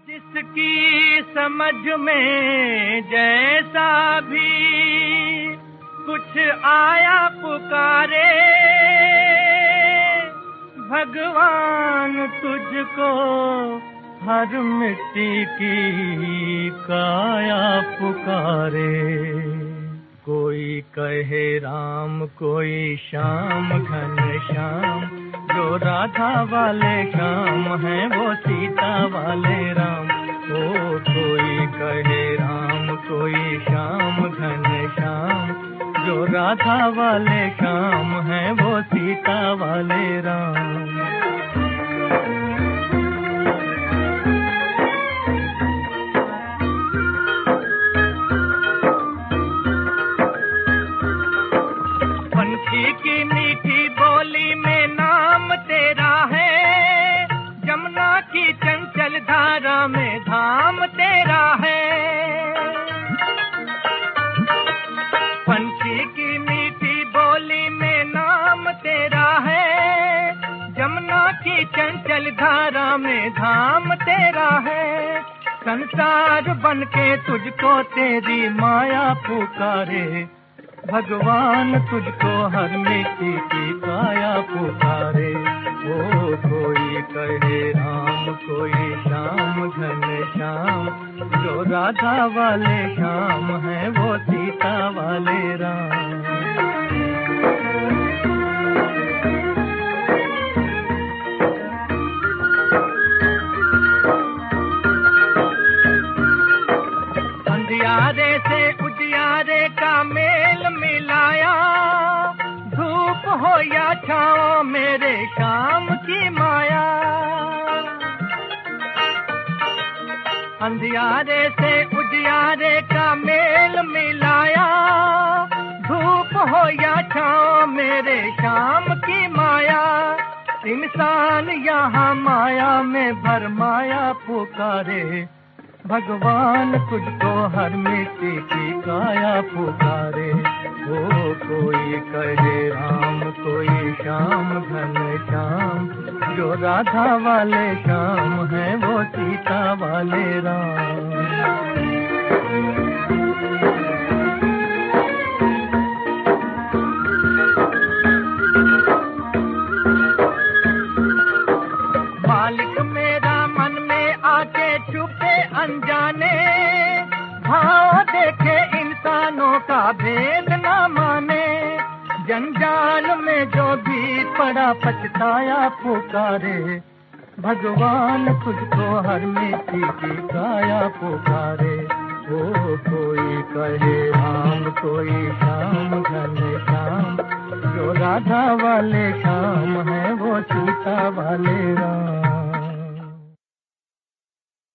जिसकी समझ में जैसा भी कुछ आया पुकारे, भगवान तुझको हर मिट्टी की काया पुकारे। कोई कहे राम कोई श्याम घन श्याम, जो राधा वाले श्याम हैं वो सीता वाले राम। ओ कोई कहे राम कोई श्याम घन श्याम, जो राधा वाले श्याम हैं वो सीता वाले राम। पंछी की मीठी बोली में नाम तेरा है, जमुना की चंचल धारा में धाम तेरा है। पंछी की मीठी बोली में नाम तेरा है, जमुना की चंचल धारा में धाम तेरा है। संसार बन के तुझको तेरी माया पुकारे, भगवान तुझको हर मिट्टी की काया पुकारे। ओ कोई कहे राम कोई श्याम घन श्याम, जो राधा वाले श्याम हैं वो सीता वाले राम। अंधियारे से उजियारे का मेल मिलाया, धूप हो या छाँव मेरे श्याम की माया। अंधियारे से उजियारे का मेल मिलाया, धूप हो या छाँव मेरे श्याम की माया। इंसान यहाँ माया में भरमाया पुकारे, भगवान तुझको हर मिट्टी की काया पुकारे। ओ कोई कहे राम कोई श्याम घन श्याम, जो राधा वाले श्याम हैं वो सीता वाले राम। मालिक मेरा मन में आके छुपे अनजाने, भाव देखे इंसानों का भेद न माने। जंजाल में जो भी पड़ा पछताया पुकारे, भगवान तुझको हर मिट्टी की काया पुकारे। ओ कोई कहे राम कोई श्याम घन श्याम, जो राधा वाले श्याम हैं वो सीता वाले